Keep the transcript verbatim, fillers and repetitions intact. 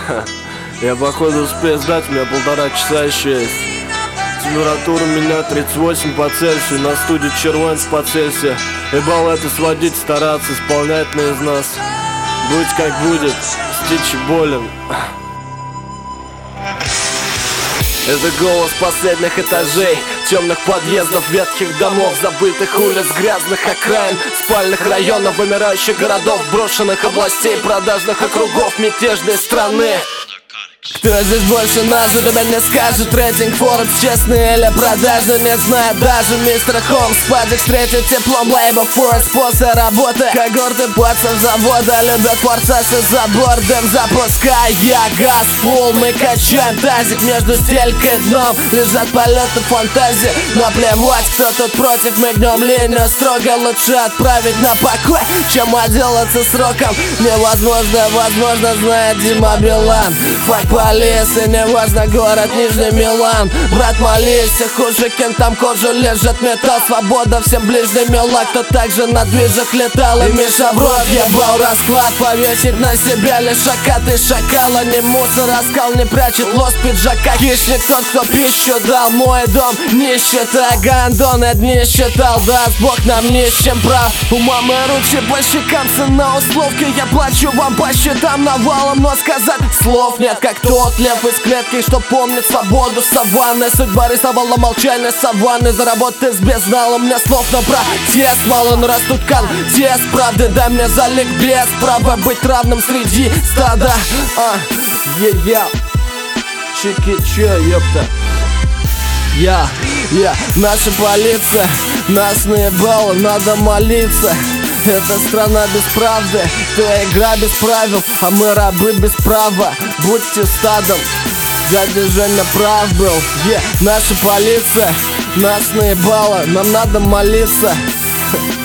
Я походу успею сдать, у меня полтора часа еще есть. Температура у меня тридцать восемь по Цельсию, на студии червонец по Цельсию. Ебал это сводить, стараться, исполнять на из нас. Будь как будет, стичь болен. Это голос последних этажей, темных подъездов, ветхих домов, забытых улиц, грязных окраин, спальных районов, вымирающих городов, брошенных областей, продажных округов, мятежной страны. Кто здесь больше нас, у тебя не скажет рейтинг Forbes, честный или продажный, не знаю даже мистер Холмс. Падик встретит теплом лейба Force после работы. Когорты пацев завода любят форсаж из-за бордом. Запуская газ фул, мы качаем тазик между стелькой и дном. Лежат полеты фантазии, но плевать, кто тут против, мы гнем линию строго. Лучше отправить на покой, чем отделаться сроком. Невозможно, возможно, знает Дима Билан. Факт полиции, неважно город Нижний Милан. Брат, молись, все хуже, кем там кожу лежит металл. Свобода всем ближний мила, кто также на движах летал. И Миша в рот ебал расклад, повесить на себя лишь шакаты шакала. Не мусор, а скал не прячет лос пиджака. Хищник тот, кто пищу дал, мой дом нищета. Гондоны дни считал, даст Бог нам нищим прав. У мамы ручи по щекам, цена условки. Я плачу вам по счетам навалом, но сказать слов нет, как тот лев из клетки, что помнит свободу саванны. Судьба рисовала молчание саванны. Заработать с безналом, мне слов на протест мало, но растут контест правды. Дай мне залик без права быть равным среди стада. А, е-я, чики-че, ёпта. Я, я, наша полиция нас наебала, надо молиться. Это страна без правды, это игра без правил, а мы рабы без права. Будьте стадом, дядя Женя прав был. Yeah, наша полиция нас наебала, нам надо молиться.